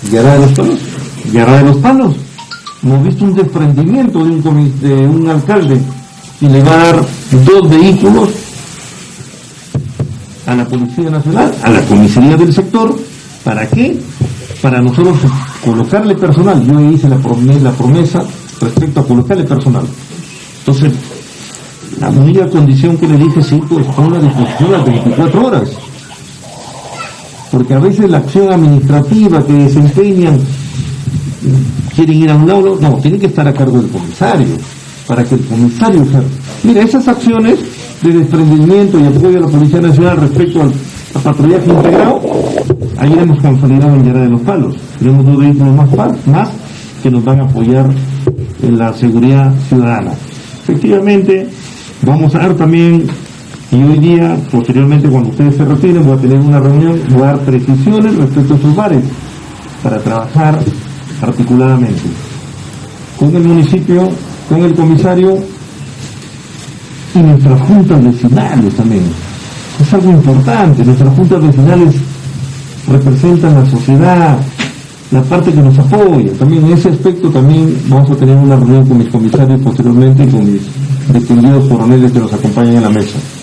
Yará de los Palos. Yará de los Palos. Hemos visto un desprendimiento de un alcalde y le va a dar 2 vehículos a la Policía Nacional, a la comisaría del sector. ¿Para qué? Para nosotros colocarle personal. Yo hice la promesa respecto a colocarle personal. Entonces, la única condición que le dije, sí, pues ponga a disposición las 24 horas. Porque a veces la acción administrativa que desempeñan, quieren ir a un lado, no, tienen que estar a cargo del comisario, para que el comisario... Mira, esas acciones de desprendimiento y apoyo a la Policía Nacional respecto al patrullaje integrado, ayer hemos consolidado en Yará de los Palos. Tenemos 2 vehículos más que nos van a apoyar en la seguridad ciudadana. Efectivamente, vamos a dar también, y hoy día, posteriormente, cuando ustedes se retiren, voy a tener una reunión, voy a dar precisiones respecto a sus bares, para trabajar articuladamente con el municipio, con el comisario y nuestras juntas vecinales también. Es algo importante, nuestras juntas vecinales representan la sociedad, la parte que nos apoya. También en ese aspecto también vamos a tener una reunión con mis comisarios posteriormente y con mis distinguidos coroneles que nos acompañan en la mesa.